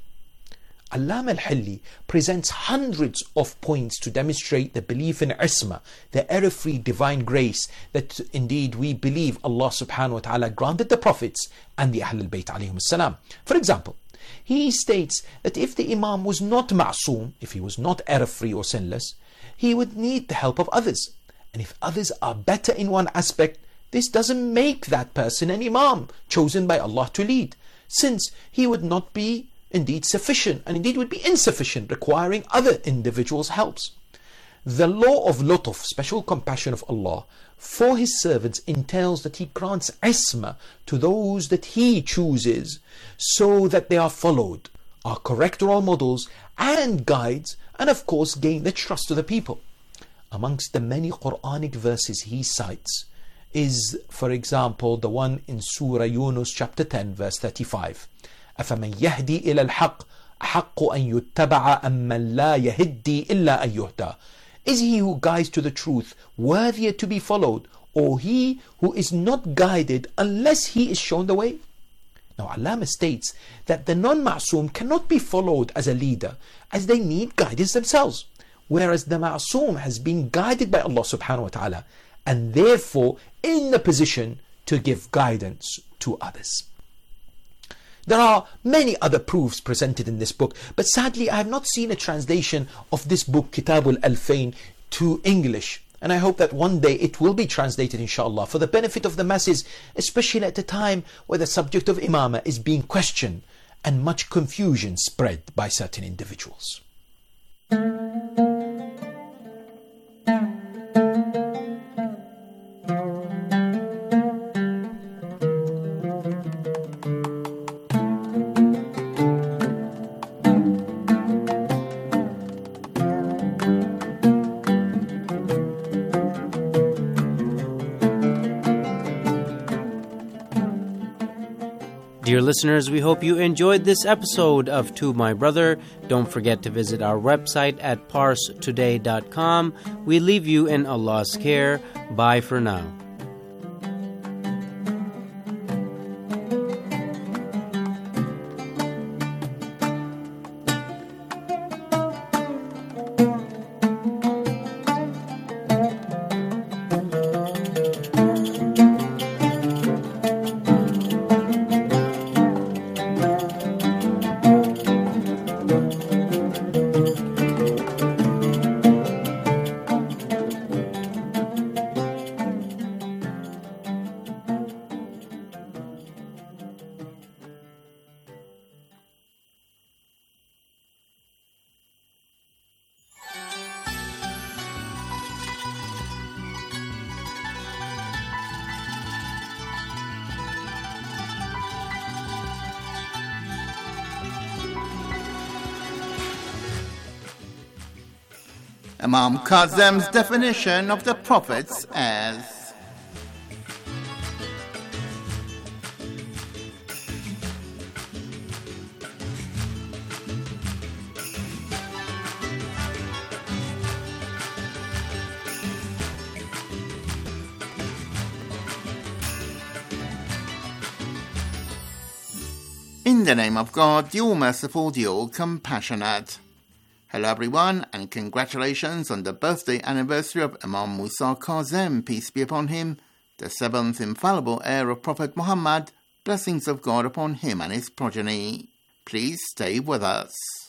Allama Al-Hilli presents hundreds of points to demonstrate the belief in Isma, the error-free divine grace that indeed we believe Allah subhanahu wa ta'ala granted the prophets and the Ahlul Bayt alayhim salam. For example, he states that if the Imam was not ma'soom, if he was not error-free or sinless, he would need the help of others. And if others are better in one aspect, this doesn't make that person an Imam chosen by Allah to lead, since he would not be indeed sufficient, and indeed would be insufficient, requiring other individuals' helps. The law of lutf, special compassion of Allah for His servants, entails that He grants isma to those that He chooses, so that they are followed, are correct role models and guides, and of course gain the trust of the people. Amongst the many Quranic verses he cites is, for example, the one in Surah Yunus chapter ten verse thirty-five. أفمن يهدي إلى الحق أحق أن يتبع أمن لا يهدي إلا أن يهدى. Is he who guides to the truth worthier to be followed, or he who is not guided unless he is shown the way? Now Allama states that the non-ma'soom cannot be followed as a leader, as they need guidance themselves, whereas the ma'soom has been guided by Allah subhanahu wa ta'ala, and therefore in the position to give guidance to others. There are many other proofs presented in this book, but sadly I have not seen a translation of this book, Kitabul Alfain, to English, and I hope that one day it will be translated inshallah for the benefit of the masses, especially at a time where the subject of imamah is being questioned and much confusion spread by certain individuals.
Dear listeners, we hope you enjoyed this episode of To My Brother. Don't forget to visit our website at parse today dot com. We leave you in Allah's care. Bye for now.
Imam Kazem's definition of the prophets as In the name of God, the All-Merciful, the All-Compassionate. Hello everyone, and congratulations on the birthday anniversary of Imam Musa Kazem, peace be upon him, the seventh infallible heir of Prophet Muhammad, blessings of God upon him and his progeny. Please stay with us.